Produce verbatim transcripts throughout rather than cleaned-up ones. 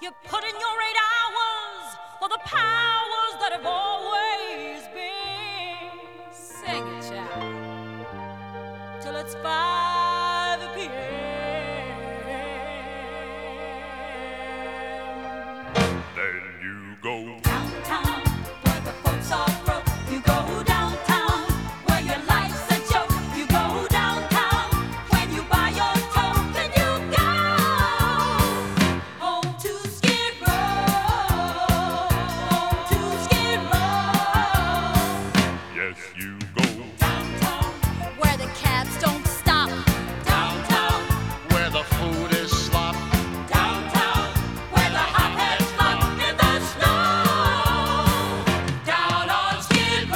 You put in your eight hours for the powers that have always been. Sing it, child, till it's five p m Then you go downtown where the folks are broke. You go downtown where your life's a joke. You go downtown when you buy your toke, and you go home to Skid Row, home to Skid Row. Yes, you go Downtown where the cabs don't stop. Downtown where the food is slop. downtown where the hotheads flop in the snow. Down on Skid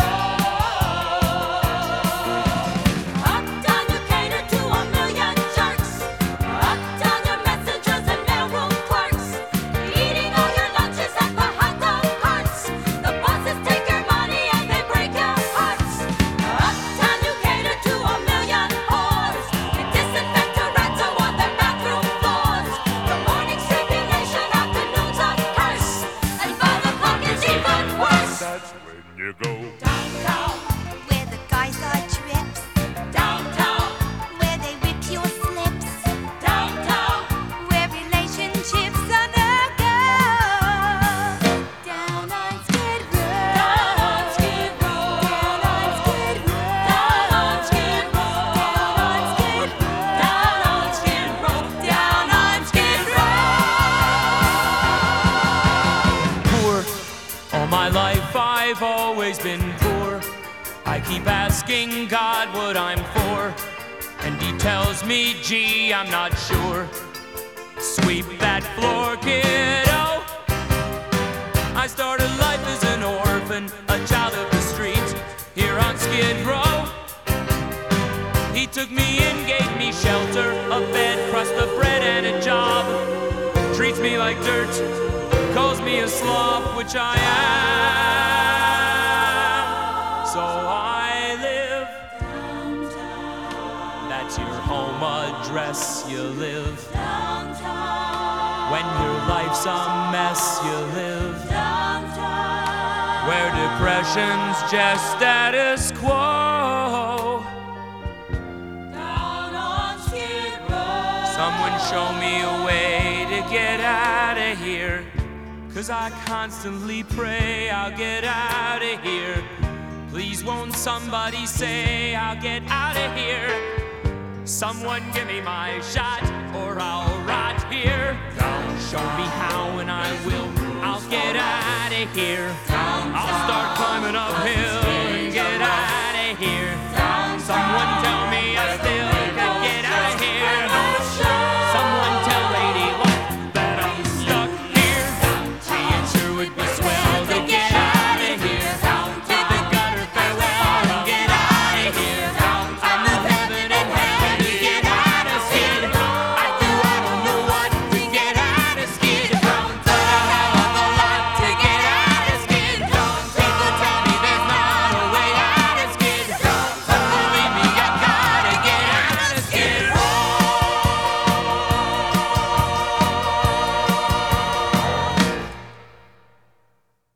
Row. Uptown you cater to a million jerks. Uptown your messengers and mailroom clerks, eating all your lunches at the hot dog carts. The bosses take your money and they break your hearts. Uptown you cater to a million whores. You disinfect your rats who want their bathroom floors. The morning's tribulation, afternoons of curse, and five o'clock is even worse. That's when you go Downtown, Where the guys are trips, downtown, where they rip your slips, downtown, where relationships are the go. Down on Skid Row, down on Skid Row, down on Skid Row, down on Skid Row, down on Skid Row, down on Skid Row, down on Skid Row. Poor. All my life I've always been poor. I keep asking God what I'm for, and he tells me, gee, I'm not sure. Sweep that floor, kiddo. I started life as an orphan, a child of the street, here on Skid Row. He took me in, gave me shelter, a bed, crust of bread, and a job. Treats me like dirt, calls me a slob, which I am. So I live. That's your home address, you live. When your life's a mess, you live. Where depression's just status quo. Down on Skid Row. Someone show me a way to get out of here. Cause I constantly pray I'll get out of here. Please won't somebody say I'll get out of here. Someone give me my shot or I'll rot here. Show me how and I will. I'll get out of here. I'll start climbing